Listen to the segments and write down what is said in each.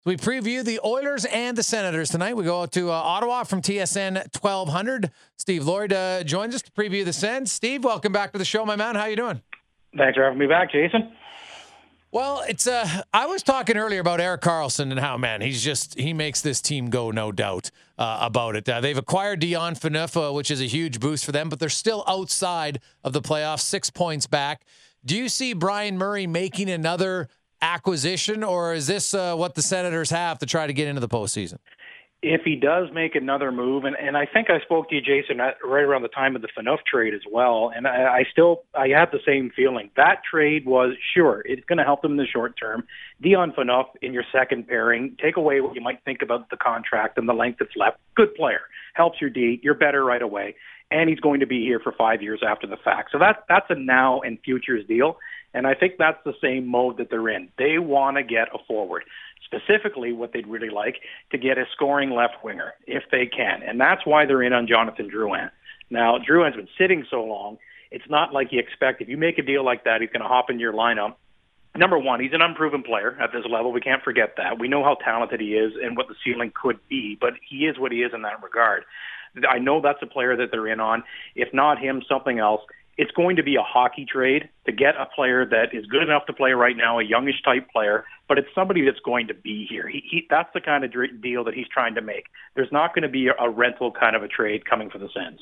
We preview the Oilers and the Senators tonight. We go to Ottawa from TSN 1200. Steve Lloyd joins us to preview the Sens. Steve, welcome back to the show, my man. How you doing? Thanks for having me back, Jason. Well, it's I was talking earlier about Erik Karlsson and how, man, he makes this team go, no doubt about it. They've acquired Dion Phaneuf, which is a huge boost for them, but they're still outside of the playoffs, 6 points back. Do you see Brian Murray making another acquisition, or is this what the Senators have to try to get into the postseason? If he does make another move, and I think I spoke to you, Jason, right around the time of the Phaneuf trade as well, and I have the same feeling. That trade was, sure, it's going to help them in the short term. Dion Phaneuf in your second pairing, take away what you might think about the contract and the length that's left. Good player. Helps your D. You're better right away. And he's going to be here for 5 years after the fact. So that's a now and futures deal. And I think that's the same mode that they're in. They want to get a forward. Specifically, what they'd really like to get a scoring left winger, if they can. And that's why they're in on Jonathan Drouin. Now, Drouin's been sitting so long, it's not like you expect if you make a deal like that, he's going to hop into your lineup. Number one, he's an unproven player at this level. We can't forget that. We know how talented he is and what the ceiling could be, but he is what he is in that regard. I know that's a player that they're in on. If not him, something else. It's going to be a hockey trade to get a player that is good enough to play right now, a youngish type player, but it's somebody that's going to be here. That's the kind of deal that he's trying to make. There's not going to be a rental kind of a trade coming for the Sens.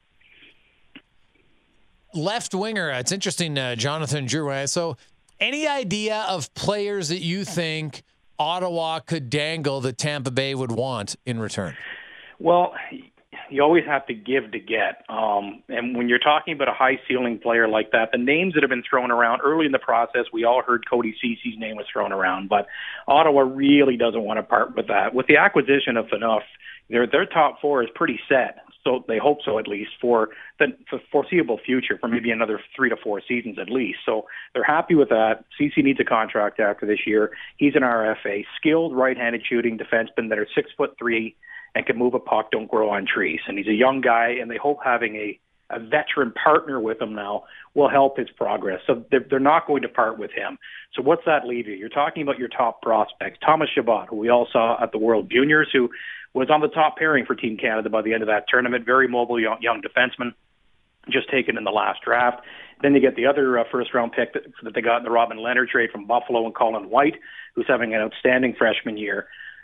Left winger, it's interesting, Jonathan Drouin. So any idea of players that you think Ottawa could dangle that Tampa Bay would want in return? Well, you always have to give to get. And when you're talking about a high-ceiling player like that, the names that have been thrown around early in the process, we all heard Cody Cece's name was thrown around, but Ottawa really doesn't want to part with that. With the acquisition of Phaneuf, their top four is pretty set, so they hope so at least, for the foreseeable future, for maybe another 3 to 4 seasons at least. So they're happy with that. Cece needs a contract after this year. He's an RFA, skilled right-handed shooting defenseman that are 6'3", and can move a puck, don't grow on trees. And he's a young guy, and they hope having a veteran partner with him now will help his progress. So they're not going to part with him. So what's that leave you? You're talking about your top prospects. Thomas Chabot, who we all saw at the World Juniors, who was on the top pairing for Team Canada by the end of that tournament. Very mobile young defenseman, just taken in the last draft. Then you get the other first-round pick that they got in the Robin Leonard trade from Buffalo, and Colin White, who's having an outstanding freshman year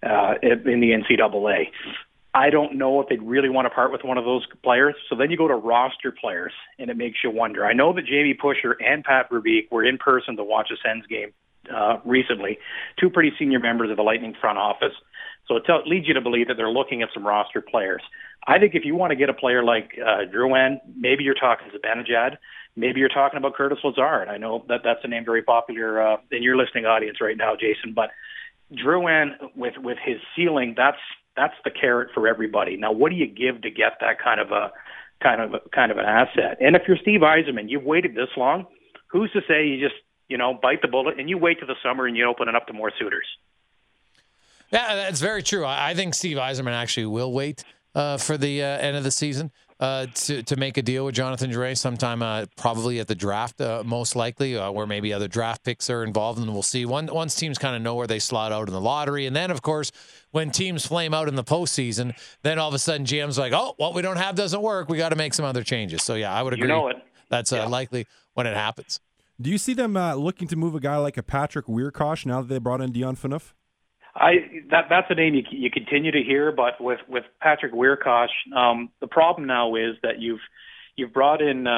in the NCAA. I don't know if they'd really want to part with one of those players. So then you go to roster players, and it makes you wonder. I know that Jamie Pusher and Pat Verbeek were in person to watch a Sens game recently, two pretty senior members of the Lightning front office. So it leads you to believe that they're looking at some roster players. I think if you want to get a player like Drouin, maybe you're talking Zibanejad, maybe you're talking about Curtis Lazard. I know that that's a name very popular in your listening audience right now, Jason, but Drouin, with his ceiling, that's the carrot for everybody. Now, what do you give to get that kind of an asset? And if you're Steve Yzerman, you've waited this long. Who's to say you just bite the bullet and you wait till the summer and you open it up to more suitors? Yeah, that's very true. I think Steve Yzerman actually will wait for the end of the season to make a deal with Jonathan Drouin sometime probably at the draft, most likely, where maybe other draft picks are involved, and we'll see. Once teams kind of know where they slot out in the lottery, and then, of course, when teams flame out in the postseason, then all of a sudden GM's like, oh, what we don't have doesn't work. We got to make some other changes. So, yeah, I would agree. You know it. That's likely when it happens. Do you see them looking to move a guy like a Patrick Wierkosh now that they brought in Dion Phaneuf? That's a name you continue to hear, but with Patrick Wierkosh, the problem now is that you've brought in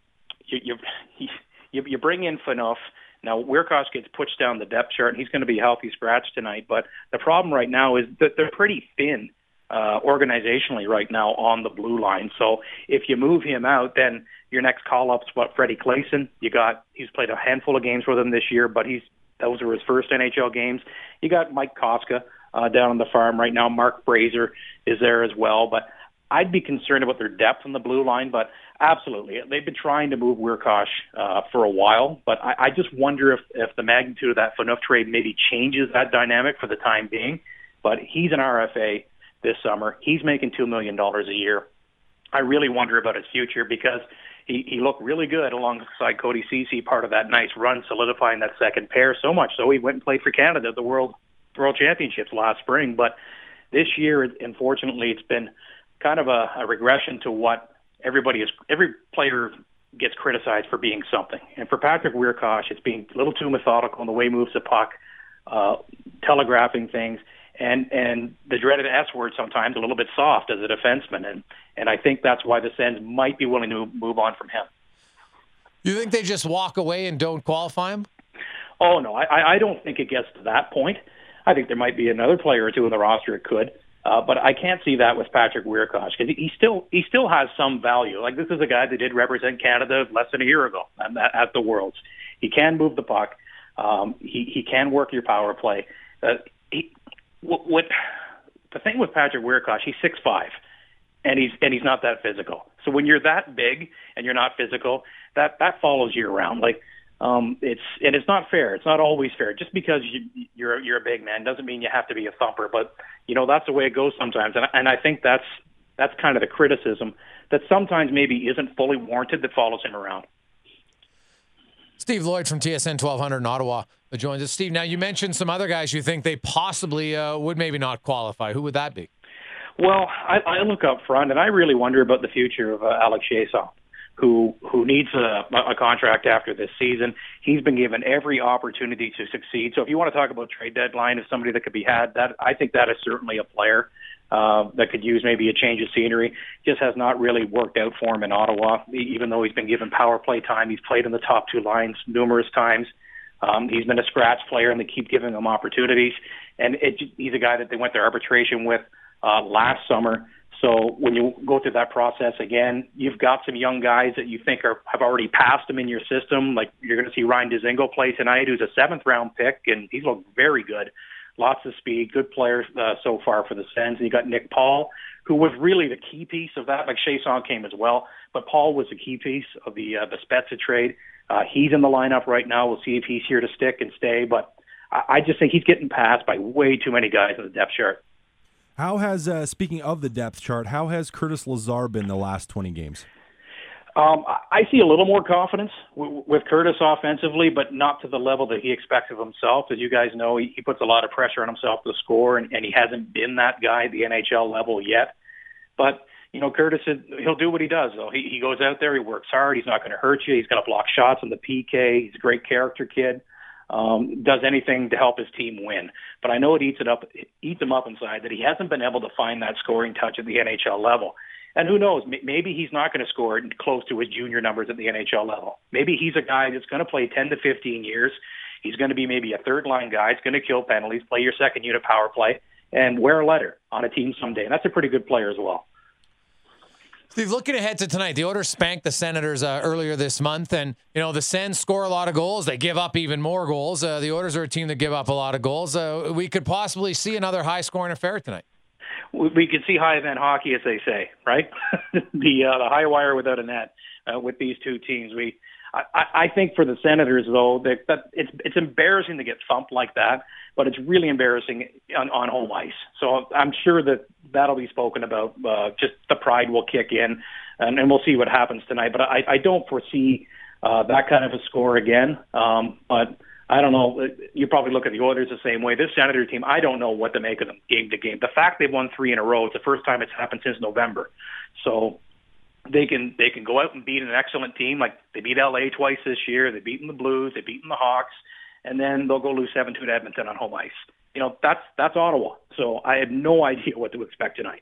you bring in Phaneuf. Now Wierkosh gets pushed down the depth chart, and he's going to be healthy scratch tonight. But the problem right now is that they're pretty thin organizationally right now on the blue line. So if you move him out, then your next call up's Freddie Claesson. He's played a handful of games with him this year, but those were his first NHL games. You got Mike Koska down on the farm right now. Mark Brazier is there as well. But I'd be concerned about their depth on the blue line. But absolutely, they've been trying to move Wierkosh for a while. But I just wonder if the magnitude of that Phaneuf trade maybe changes that dynamic for the time being. But he's an RFA this summer. He's making $2 million a year. I really wonder about his future because he looked really good alongside Cody Cece, part of that nice run, solidifying that second pair so much so he went and played for Canada at the World World Championships last spring. But this year, unfortunately, it's been kind of a regression to what every player gets criticized for being something. And for Patrick Wiercioch, it's being a little too methodical in the way he moves the puck, telegraphing things, and the dreaded S word sometimes, a little bit soft as a defenseman. And I think that's why the Sens might be willing to move on from him. You think they just walk away and don't qualify him? Oh, no, I don't think it gets to that point. I think there might be another player or two in the roster it could. But I can't see that with Patrick Wiercioch because he still has some value. Like, this is a guy that did represent Canada less than a year ago at the Worlds. He can move the puck. He can work your power play. The thing with Patrick Wiercioch, he's 6'5", and he's not that physical. So when you're that big and you're not physical, that follows you around. Like, it's not fair. It's not always fair. Just because you're a big man doesn't mean you have to be a thumper. But that's the way it goes sometimes. And I think that's kind of the criticism that sometimes maybe isn't fully warranted that follows him around. Steve Lloyd from TSN 1200 in Ottawa joins us. Steve, now you mentioned some other guys you think they possibly would maybe not qualify. Who would that be? Well, I look up front, and I really wonder about the future of Alex Chiasson, who needs a contract after this season. He's been given every opportunity to succeed. So if you want to talk about trade deadline as somebody that could be had, I think that is certainly a player that could use maybe a change of scenery. Just has not really worked out for him in Ottawa, even though he's been given power play time. He's played in the top two lines numerous times. He's been a scratch player, and they keep giving him opportunities. And he's a guy that they went to arbitration with last summer. So when you go through that process again, you've got some young guys that you think have already passed them in your system. Like, you're going to see Ryan Dzingel play tonight, who's a 7th-round pick, and he's looked very good. Lots of speed, good players so far for the Sens. And you got Nick Paul, who was really the key piece of that. Like, Chiasson came as well, but Paul was the key piece of the Spezza trade. He's in the lineup right now. We'll see if he's here to stick and stay. But I just think he's getting passed by way too many guys in the depth chart. How has, speaking of the depth chart, how has Curtis Lazar been the last 20 games? I see a little more confidence with Curtis offensively, but not to the level that he expects of himself. As you guys know, he puts a lot of pressure on himself to score, and he hasn't been that guy at the NHL level yet. But, Curtis, he'll do what he does, though. He goes out there, he works hard, he's not going to hurt you, he's going to block shots on the PK, he's a great character kid. Does anything to help his team win. But I know it eats him up inside that he hasn't been able to find that scoring touch at the NHL level. And who knows, maybe he's not going to score close to his junior numbers at the NHL level. Maybe he's a guy that's going to play 10 to 15 years. He's going to be maybe a third-line guy. He's going to kill penalties, play your second unit power play, and wear a letter on a team someday. And that's a pretty good player as well. Steve, looking ahead to tonight, the Oilers spanked the Senators earlier this month, and the Sens score a lot of goals. They give up even more goals. The Oilers are a team that give up a lot of goals. We could possibly see another high-scoring affair tonight. We could see high-event hockey, as they say, right? the high wire without a net with these two teams. I think for the Senators, though, that it's embarrassing to get thumped like that, but it's really embarrassing on home ice. So I'm sure that'll be spoken about. Just the pride will kick in, and we'll see what happens tonight. But I don't foresee that kind of a score again. But I don't know. You probably look at the Oilers the same way. This Senator team, I don't know what to make of them game to game. The fact they've won 3 in a row, it's the first time it's happened since November. So they can go out and beat an excellent team. Like, they beat LA twice this year. They've beaten the Blues. They've beaten the Hawks. And then they'll go lose 7-2 to Edmonton on home ice. That's Ottawa. So I have no idea what to expect tonight.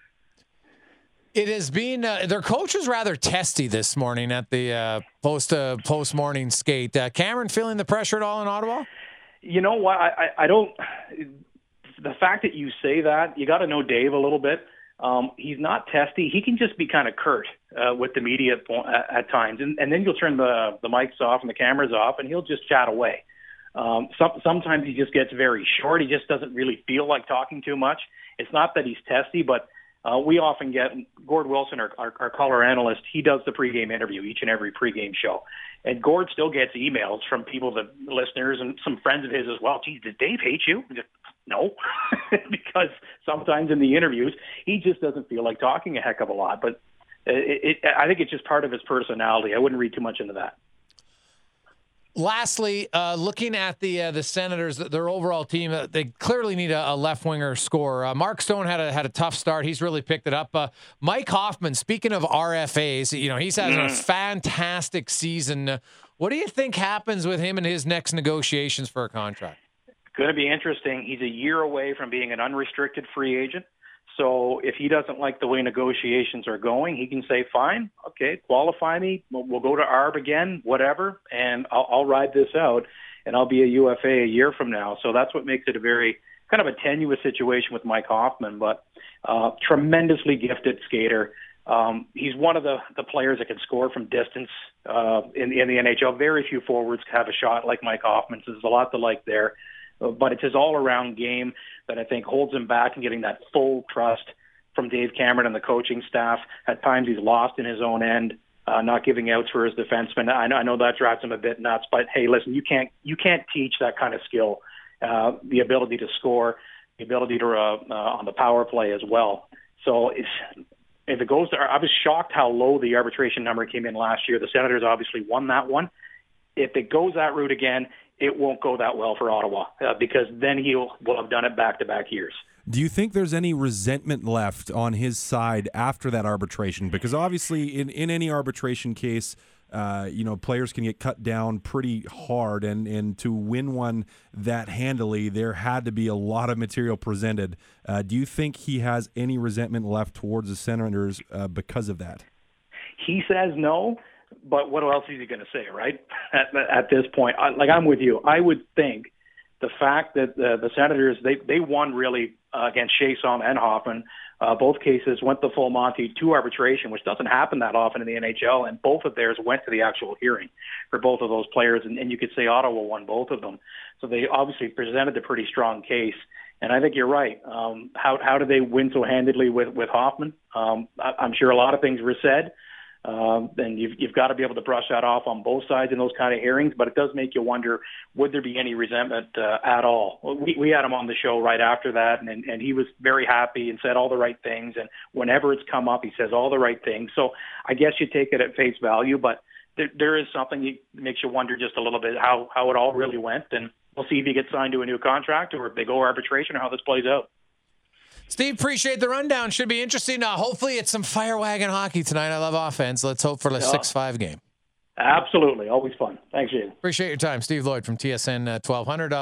It has been their coach was rather testy this morning at the post morning skate. Cameron feeling the pressure at all in Ottawa? You know what? I don't. The fact that you say that, you got to know Dave a little bit. He's not testy. He can just be kind of curt with the media at times, and then you'll turn the mics off and the cameras off, and he'll just chat away. Sometimes he just gets very short. He just doesn't really feel like talking too much. It's not that he's testy, but we often get Gord Wilson, our color analyst. He does the pregame interview each and every pregame show, and Gord still gets emails from people, the listeners, and some friends of his as well. Geez, did Dave hate you? No, because sometimes in the interviews he just doesn't feel like talking a heck of a lot. But I think it's just part of his personality. I wouldn't read too much into that. Lastly, looking at the Senators, their overall team, they clearly need a left winger scorer. Mark Stone had a tough start. He's really picked it up. Mike Hoffman, speaking of RFAs, he's having a fantastic season. What do you think happens with him and his next negotiations for a contract? It's going to be interesting. He's a year away from being an unrestricted free agent. So if he doesn't like the way negotiations are going, he can say, fine, okay, qualify me. We'll go to ARB again, whatever, and I'll ride this out, and I'll be a UFA a year from now. So that's what makes it a very kind of a tenuous situation with Mike Hoffman, but tremendously gifted skater. He's one of the players that can score from distance in the NHL. Very few forwards have a shot like Mike Hoffman, so there's a lot to like there. But it's his all-around game that I think holds him back and getting that full trust from Dave Cameron and the coaching staff. At times he's lost in his own end, not giving outs for his defensemen. I know that drives him a bit nuts, but hey, listen, you can't teach that kind of skill, the ability to score, the ability to on the power play as well. So if it goes there, I was shocked how low the arbitration number came in last year. The Senators obviously won that one. If it goes that route again, it won't go that well for Ottawa because then will have done it back-to-back years. Do you think there's any resentment left on his side after that arbitration? Because obviously in any arbitration case, players can get cut down pretty hard, and to win one that handily, there had to be a lot of material presented. Do you think he has any resentment left towards the Senators because of that? He says no. But what else is he going to say, right? At this point, I'm with you. I would think the fact that the Senators they won really against Chiasson and Hoffman. Both cases went the full Monty to arbitration, which doesn't happen that often in the NHL. And both of theirs went to the actual hearing for both of those players. And you could say Ottawa won both of them. So they obviously presented a pretty strong case. And I think you're right. How did they win so handedly with Hoffman? I'm sure a lot of things were said. And you've got to be able to brush that off on both sides in those kind of hearings, but it does make you wonder, would there be any resentment at all? We had him on the show right after that, and he was very happy and said all the right things, and whenever it's come up, he says all the right things. So I guess you take it at face value, but there is something that makes you wonder just a little bit how it all really went, and we'll see if he gets signed to a new contract or if they go arbitration or how this plays out. Steve, appreciate the rundown. Should be interesting. Hopefully it's some fire wagon hockey tonight. I love offense. Let's hope for a 6-5 game. Absolutely. Always fun. Thanks, Jay. Appreciate your time. Steve Lloyd from TSN 1200.